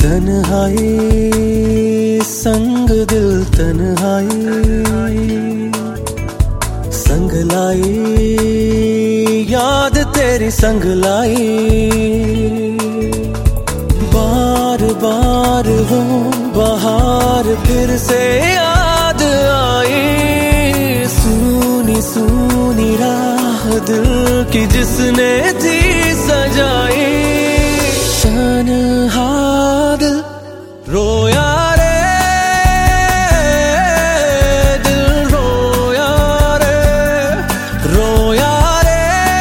तन्हाई संग दिल तन्हाई संग लाई याद तेरी संग लाई बार बार हो बहार फिर से याद आई सूनी सूनी राह दिल की जिसने थी सजाई तन्हा दिल रोया रे दिल रोया रे रोया रे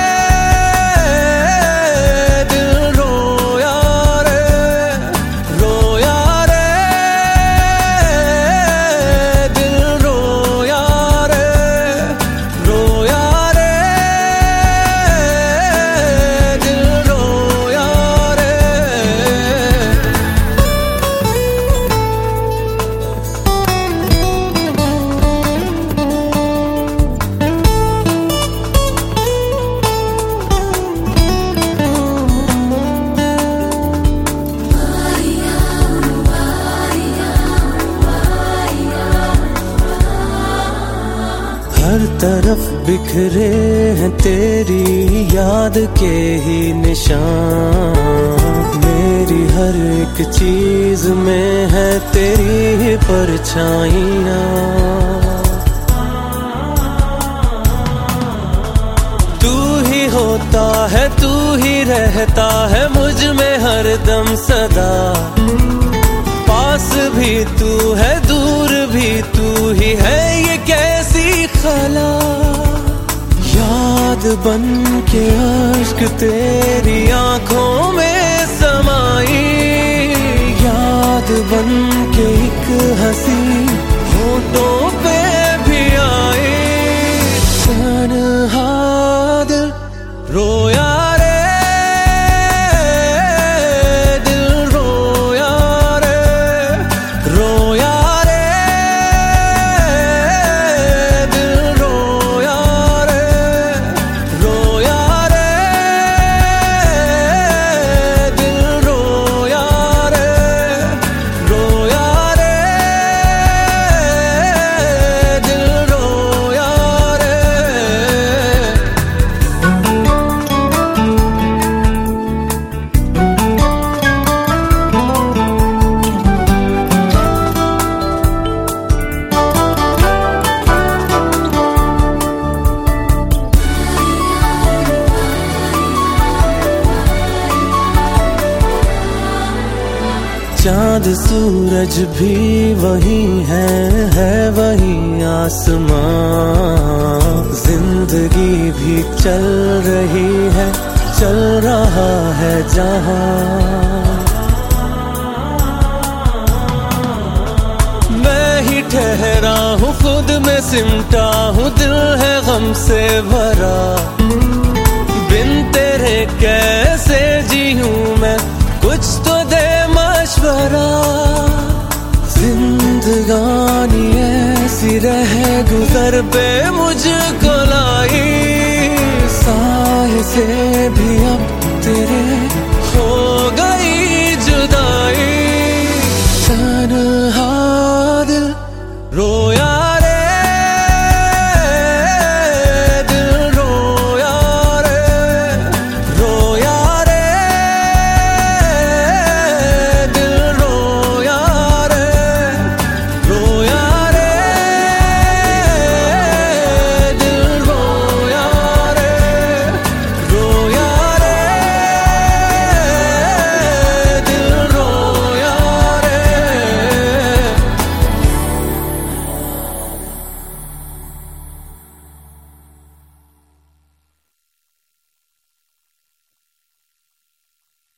दिल रोया रे रोया रे दिल रोया रे रोया रे दिल रोया रे। हर तरफ बिखरे हैं तेरी याद के ही निशान मेरी हर एक चीज में है तेरी ही परछाइयाँ तू ही होता है तू ही रहता है मुझ में हरदम सदा पास भी तू है दूर भी तू ही है ये कैसी खला याद बन के अश्क तेरी आंखों में समाई याद बन के एक हंसी होठों पे भी आई तन्हा दिल रोया रे दिल रोया रे रोया रे दिल रोया रे रोया रे दिल रोया रे रोया रे दिल रोया रे। चांद सूरज भी वही है वही आसमां जिंदगी भी चल रही है चल रहा है जहां मैं ही ठहरा हूँ खुद में सिमटा हूँ दिल है गम से भरा बिन तेरे कैसे जीऊं मैं कुछ तो दे मशवरा जिंदगानी ऐसी रह गुजर पे मुझको लाई साए से भी अब तेरे